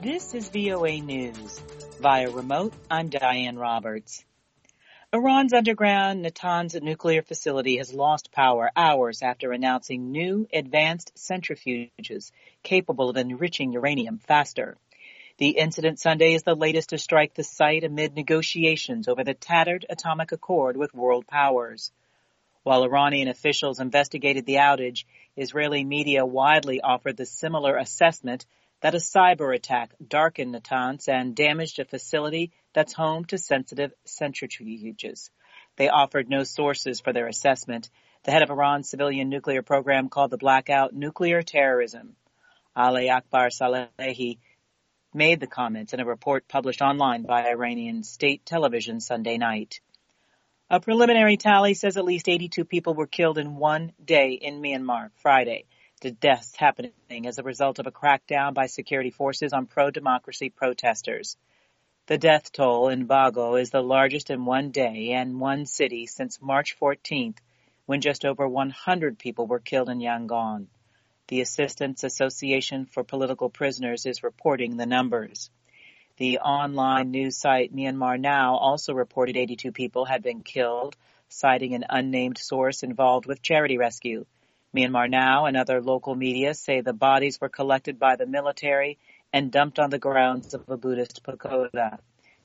This is VOA News. Via remote, I'm Diane Roberts. Iran's underground Natanz nuclear facility has lost power hours after announcing new advanced centrifuges capable of enriching uranium faster. The incident Sunday is the latest to strike the site amid negotiations over the tattered atomic accord with world powers. While Iranian officials investigated the outage, Israeli media widely offered the similar assessment that a cyber attack darkened Natanz and damaged a facility that's home to sensitive centrifuges. They offered no sources for their assessment. The head of Iran's civilian nuclear program called the blackout nuclear terrorism. Ali Akbar Salehi made the comments in a report published online by Iranian state television Sunday night. A preliminary tally says at least 82 people were killed in one day in Myanmar Friday. The deaths happening as a result of a crackdown by security forces on pro-democracy protesters. The death toll in Bago is the largest in one day and one city since March 14th, when just over 100 people were killed in Yangon. The Assistance Association for Political Prisoners is reporting the numbers. The online news site Myanmar Now also reported 82 people had been killed, citing an unnamed source involved with charity rescue. Myanmar Now and other local media say the bodies were collected by the military and dumped on the grounds of a Buddhist pagoda.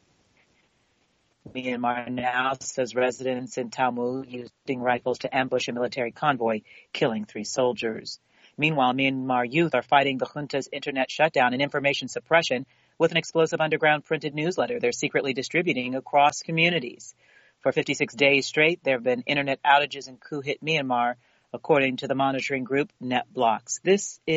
Myanmar Now says residents in Taumu using rifles to ambush a military convoy, killing 3 soldiers. Meanwhile, Myanmar youth are fighting the junta's internet shutdown and information suppression with an explosive underground printed newsletter they're secretly distributing across communities. For 56 days straight, there have been internet outages in coup-hit Myanmar, according to the monitoring group NetBlocks. This is